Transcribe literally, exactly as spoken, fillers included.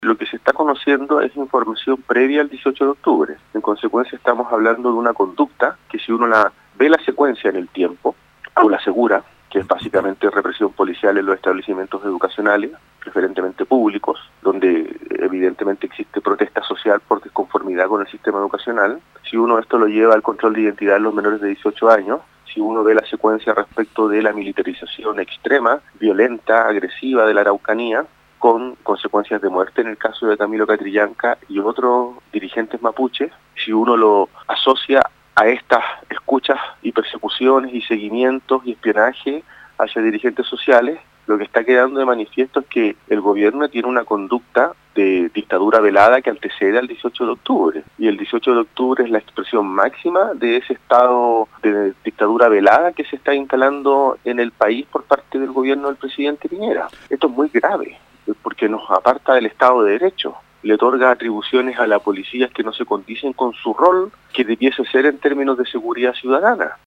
Lo que se está conociendo es información previa al dieciocho de octubre. En consecuencia estamos hablando de una conducta que si uno la ve la secuencia en el tiempo, o la asegura, que es básicamente represión policial en los establecimientos educacionales, preferentemente públicos, donde evidentemente existe protesta social por desconformidad con el sistema educacional. Si uno esto lo lleva al control de identidad en los menores de dieciocho años, si uno ve la secuencia respecto de la militarización extrema, violenta, agresiva de la Araucanía, con consecuencias de muerte en el caso de Camilo Catrillanca y otros dirigentes mapuches, si uno lo asocia a estas escuchas y persecuciones y seguimientos y espionaje hacia dirigentes sociales, lo que está quedando de manifiesto es que el gobierno tiene una conducta de dictadura velada que antecede al dieciocho de octubre. Y el dieciocho de octubre es la expresión máxima de ese estado de dictadura velada que se está instalando en el país por parte del gobierno del presidente Piñera. Esto es muy grave, porque nos aparta del Estado de Derecho, le otorga atribuciones a la policía que no se condicen con su rol que debiese ser en términos de seguridad ciudadana.